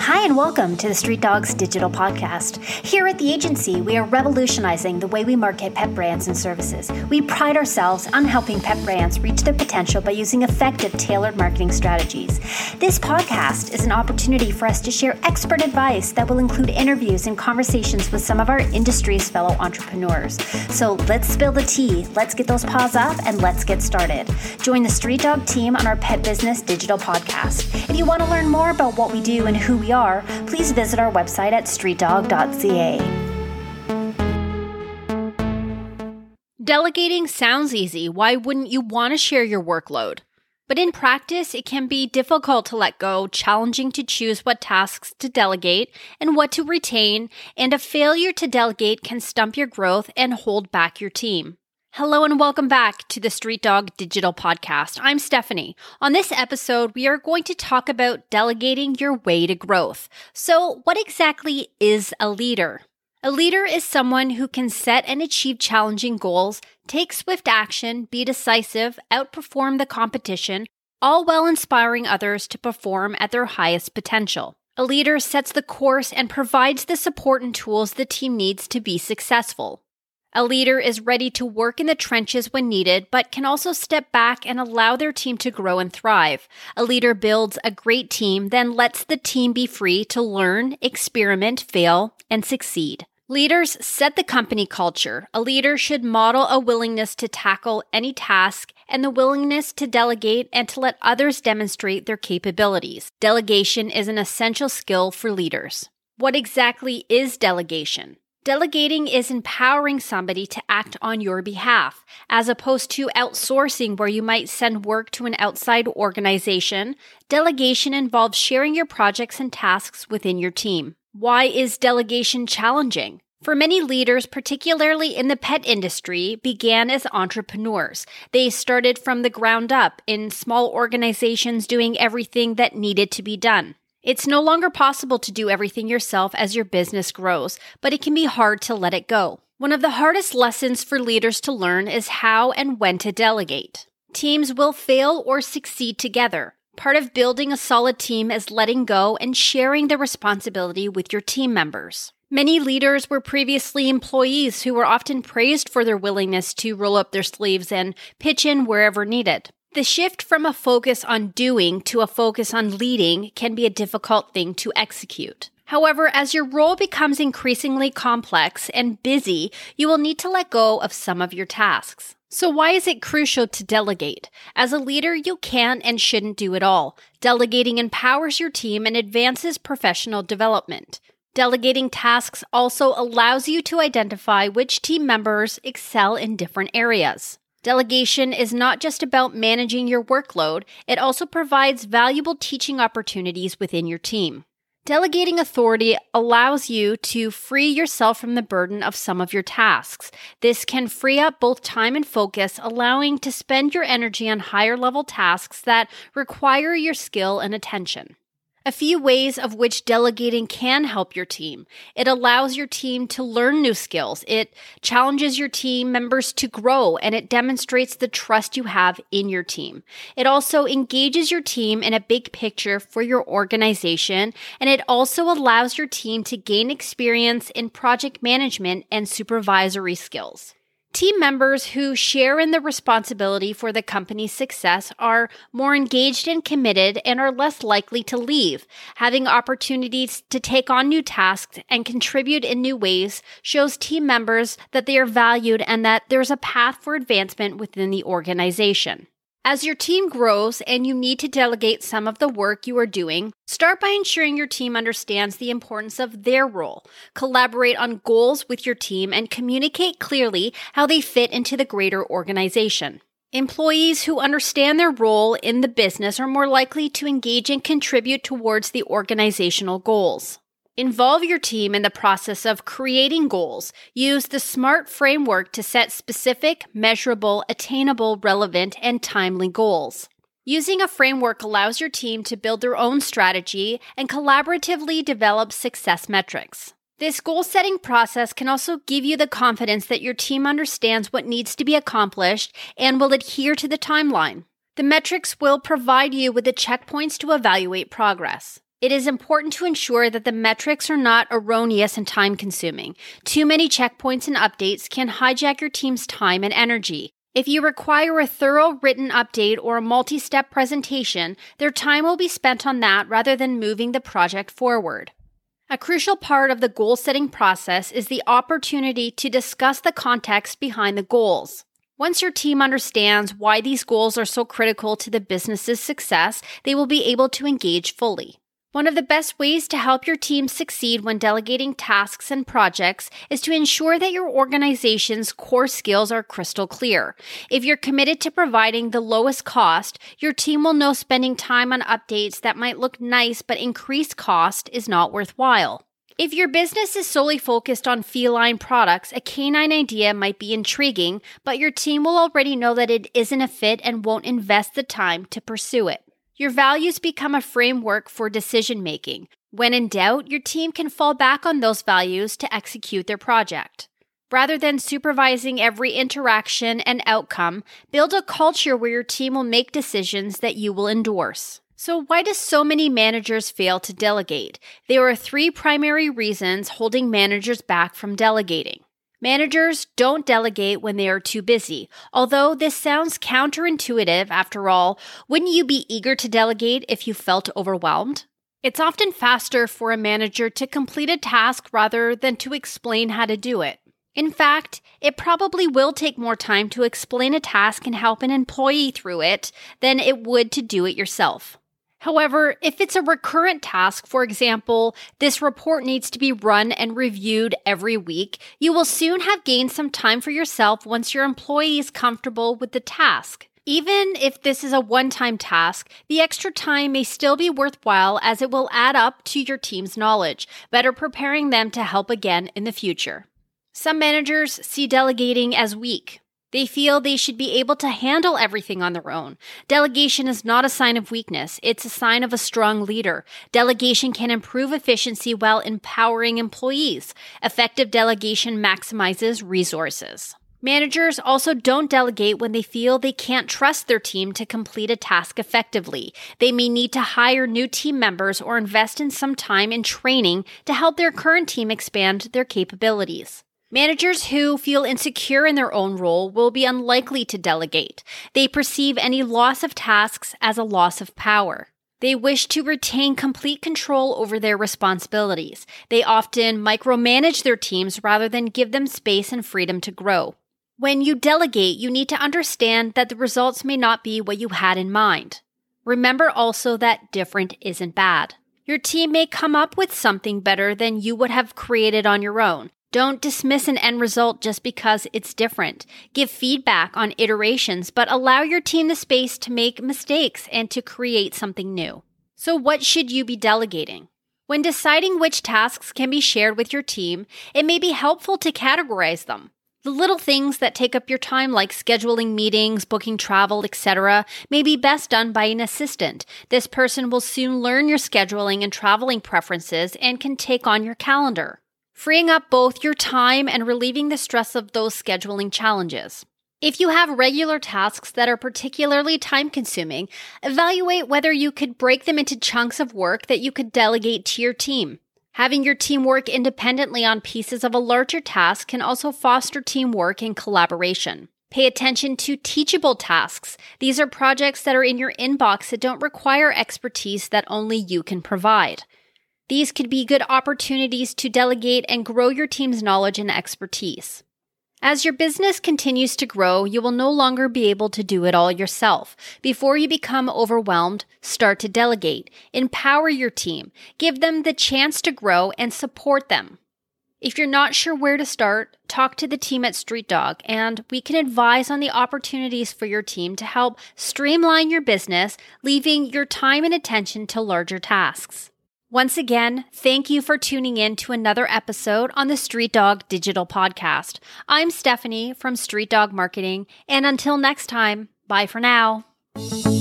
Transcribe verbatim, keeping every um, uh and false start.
Hi and welcome to the Street Dogs Digital Podcast. Here at the agency, we are revolutionizing the way we market pet brands and services. We pride ourselves on helping pet brands reach their potential by using effective, tailored marketing strategies. This podcast is an opportunity for us to share expert advice that will include interviews and conversations with some of our industry's fellow entrepreneurs. So let's spill the tea, let's get those paws up, and let's get started. Join the Street Dog team on our Pet Business Digital Podcast. If you want to learn more about what we do and who we are, please visit our website at street dog dot c a. Delegating sounds easy. Why wouldn't you want to share your workload? But in practice, it can be difficult to let go, challenging to choose what tasks to delegate and what to retain, and a failure to delegate can stump your growth and hold back your team. Hello and welcome back to the Street Dog Digital Podcast. I'm Stephanie. On this episode, we are going to talk about delegating your way to growth. So, what exactly is a leader? A leader is someone who can set and achieve challenging goals, take swift action, be decisive, outperform the competition, all while inspiring others to perform at their highest potential. A leader sets the course and provides the support and tools the team needs to be successful. A leader is ready to work in the trenches when needed, but can also step back and allow their team to grow and thrive. A leader builds a great team, then lets the team be free to learn, experiment, fail, and succeed. Leaders set the company culture. A leader should model a willingness to tackle any task and the willingness to delegate and to let others demonstrate their capabilities. Delegation is an essential skill for leaders. What exactly is delegation? Delegating is empowering somebody to act on your behalf, as opposed to outsourcing where you might send work to an outside organization. Delegation involves sharing your projects and tasks within your team. Why is delegation challenging? For many leaders, particularly in the pet industry, began as entrepreneurs. They started from the ground up in small organizations doing everything that needed to be done. It's no longer possible to do everything yourself as your business grows, but it can be hard to let it go. One of the hardest lessons for leaders to learn is how and when to delegate. Teams will fail or succeed together. Part of building a solid team is letting go and sharing the responsibility with your team members. Many leaders were previously employees who were often praised for their willingness to roll up their sleeves and pitch in wherever needed. The shift from a focus on doing to a focus on leading can be a difficult thing to execute. However, as your role becomes increasingly complex and busy, you will need to let go of some of your tasks. So why is it crucial to delegate? As a leader, you can and shouldn't do it all. Delegating empowers your team and advances professional development. Delegating tasks also allows you to identify which team members excel in different areas. Delegation is not just about managing your workload, it also provides valuable teaching opportunities within your team. Delegating authority allows you to free yourself from the burden of some of your tasks. This can free up both time and focus, allowing to spend your energy on higher level tasks that require your skill and attention. A few ways of which delegating can help your team. It allows your team to learn new skills. It challenges your team members to grow, and it demonstrates the trust you have in your team. It also engages your team in a big picture for your organization, and it also allows your team to gain experience in project management and supervisory skills. Team members who share in the responsibility for the company's success are more engaged and committed and are less likely to leave. Having opportunities to take on new tasks and contribute in new ways shows team members that they are valued and that there's a path for advancement within the organization. As your team grows and you need to delegate some of the work you are doing, start by ensuring your team understands the importance of their role. Collaborate on goals with your team and communicate clearly how they fit into the greater organization. Employees who understand their role in the business are more likely to engage and contribute towards the organizational goals. Involve your team in the process of creating goals. Use the SMART framework to set specific, measurable, attainable, relevant, and timely goals. Using a framework allows your team to build their own strategy and collaboratively develop success metrics. This goal-setting process can also give you the confidence that your team understands what needs to be accomplished and will adhere to the timeline. The metrics will provide you with the checkpoints to evaluate progress. It is important to ensure that the metrics are not erroneous and time-consuming. Too many checkpoints and updates can hijack your team's time and energy. If you require a thorough written update or a multi-step presentation, their time will be spent on that rather than moving the project forward. A crucial part of the goal-setting process is the opportunity to discuss the context behind the goals. Once your team understands why these goals are so critical to the business's success, they will be able to engage fully. One of the best ways to help your team succeed when delegating tasks and projects is to ensure that your organization's core skills are crystal clear. If you're committed to providing the lowest cost, your team will know spending time on updates that might look nice but increase cost is not worthwhile. If your business is solely focused on feline products, a canine idea might be intriguing, but your team will already know that it isn't a fit and won't invest the time to pursue it. Your values become a framework for decision-making. When in doubt, your team can fall back on those values to execute their project. Rather than supervising every interaction and outcome, build a culture where your team will make decisions that you will endorse. So why do so many managers fail to delegate? There are three primary reasons holding managers back from delegating. Managers don't delegate when they are too busy. Although this sounds counterintuitive, after all, wouldn't you be eager to delegate if you felt overwhelmed? It's often faster for a manager to complete a task rather than to explain how to do it. In fact, it probably will take more time to explain a task and help an employee through it than it would to do it yourself. However, if it's a recurrent task, for example, this report needs to be run and reviewed every week, you will soon have gained some time for yourself once your employee is comfortable with the task. Even if this is a one-time task, the extra time may still be worthwhile as it will add up to your team's knowledge, better preparing them to help again in the future. Some managers see delegating as weak. They feel they should be able to handle everything on their own. Delegation is not a sign of weakness. It's a sign of a strong leader. Delegation can improve efficiency while empowering employees. Effective delegation maximizes resources. Managers also don't delegate when they feel they can't trust their team to complete a task effectively. They may need to hire new team members or invest in some time in training to help their current team expand their capabilities. Managers who feel insecure in their own role will be unlikely to delegate. They perceive any loss of tasks as a loss of power. They wish to retain complete control over their responsibilities. They often micromanage their teams rather than give them space and freedom to grow. When you delegate, you need to understand that the results may not be what you had in mind. Remember also that different isn't bad. Your team may come up with something better than you would have created on your own. Don't dismiss an end result just because it's different. Give feedback on iterations, but allow your team the space to make mistakes and to create something new. So what should you be delegating? When deciding which tasks can be shared with your team, it may be helpful to categorize them. The little things that take up your time, like scheduling meetings, booking travel, et cetera, may be best done by an assistant. This person will soon learn your scheduling and traveling preferences and can take on your calendar, freeing up both your time and relieving the stress of those scheduling challenges. If you have regular tasks that are particularly time-consuming, evaluate whether you could break them into chunks of work that you could delegate to your team. Having your team work independently on pieces of a larger task can also foster teamwork and collaboration. Pay attention to teachable tasks. These are projects that are in your inbox that don't require expertise that only you can provide. These could be good opportunities to delegate and grow your team's knowledge and expertise. As your business continues to grow, you will no longer be able to do it all yourself. Before you become overwhelmed, start to delegate. Empower your team. Give them the chance to grow and support them. If you're not sure where to start, talk to the team at Street Dog, and we can advise on the opportunities for your team to help streamline your business, leaving your time and attention to larger tasks. Once again, thank you for tuning in to another episode on the Street Dog Digital Podcast. I'm Stephanie from Street Dog Marketing, and until next time, bye for now.